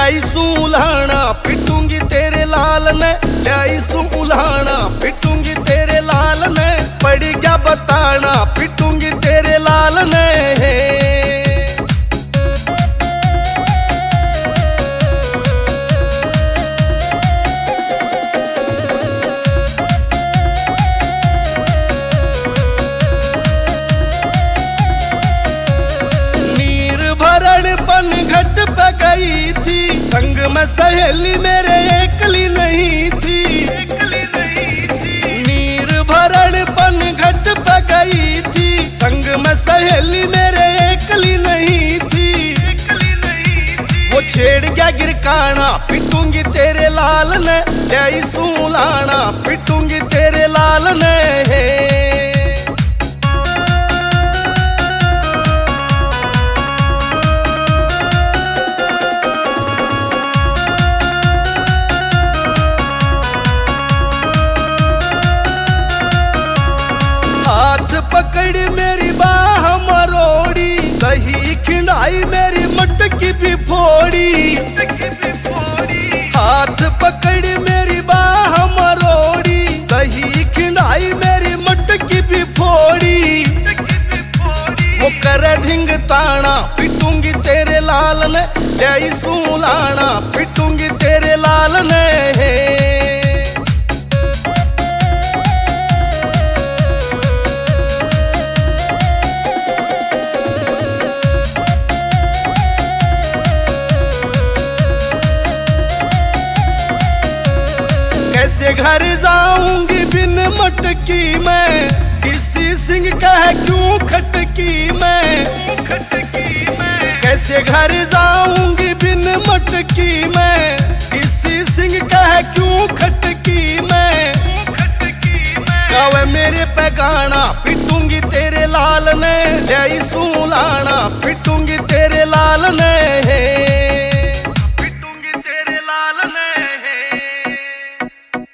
ल्याई सूल्हाना पिटूंगी तेरे लाल ने, ल्याई सूल्हाना पिटूंगी तेरे लाल ने, पड़ गया बताना पिटूंगी तेरे लाल ने। पन घट पे गई थी, संग में सहेली मेरे एकली नहीं थी, एकली नहीं थी। नीर भरण पन घट पे गई थी, संग में सहेली मेरे एकली नहीं थी, एकली नहीं थी। वो छेड़ गया गिरकाना पिटूंगी तेरे लाल ने, ल्याई सूल्हाना पिटूंगी तेरे लाल ने। पकड़ी मेरी बाह मरोड़ी, दही खिंडाई मेरी मटकी भी फोड़ी, हाथ पकड़ी मेरी बाह मरोड़ी, दही खिंडाई मेरी मटकी भी फोड़ी। वो करे धिंग ताना पिटूंगी तेरे लाल ने, ल्याई सूल्हाना पिटूंगी तेरे लाल ने। कैसे घर जाऊंगी बिन मटकी में, किसी सिंह कह क्यों खटकी में, कैसे घर जाऊंगी बिन मटकी में, किसी सिंह कह क्यों खटकी में। गावे मेरे पे गाना पिटूंगी तेरे लाल ने, ल्याई सूल्हाना पिटूंगी